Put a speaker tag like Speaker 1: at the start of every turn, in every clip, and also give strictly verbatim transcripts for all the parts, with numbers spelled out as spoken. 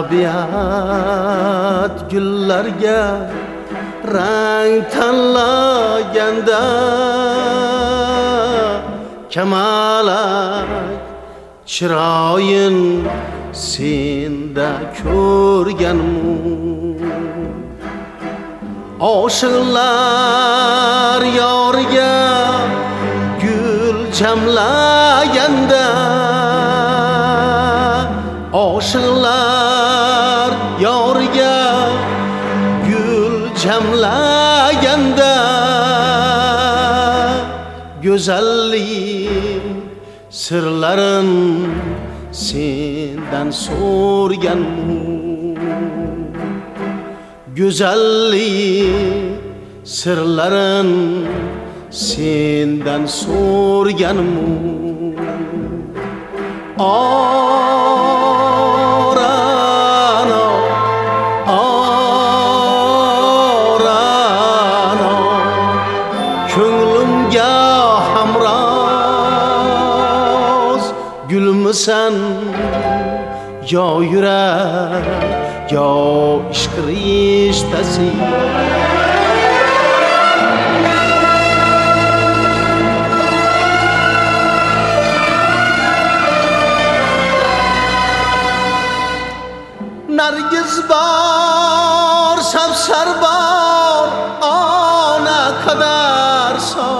Speaker 1: tabiat gullarga rang tanlaganda kamalak chiroyin senda ko'rganmu. Oshiqlar yoriga gul jamlaganda, oshiqlar yoriga gul jamlaganda, go'zallik sirlarin sendan so'rganmu. Go'zallik sirlarin sendan so'rganmu. Orano, orano, ko'nglimga hamroz gulmisan, yo yurak, yo ishq rishtasi. Nargiz bor, savsar bor, ona kadar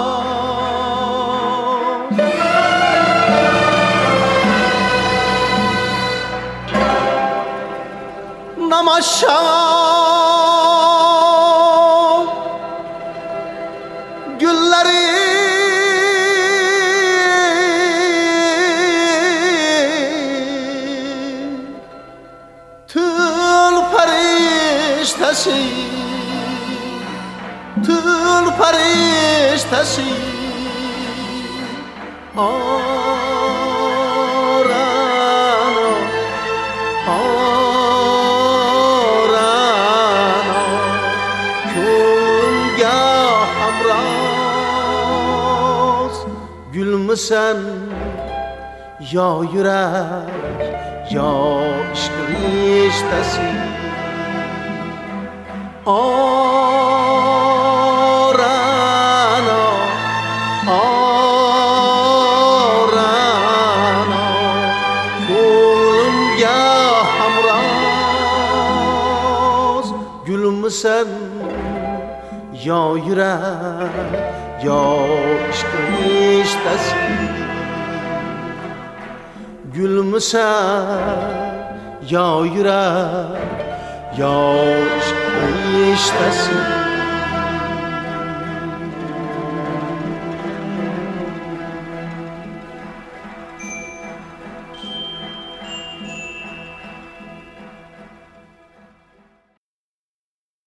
Speaker 1: soz. Namaşam gülleri tül fariştesi, tül fariştesi. Orano, orano, ko'nglimga hamroz gulmisan, yo yurak, yo ishq rishtasi. Orano, orano, ko'nglimga hamroz gulmisan, yo yurak, yo ishq rishtasi. Gülmüsen, yo yurak, yo ishq rishtasi.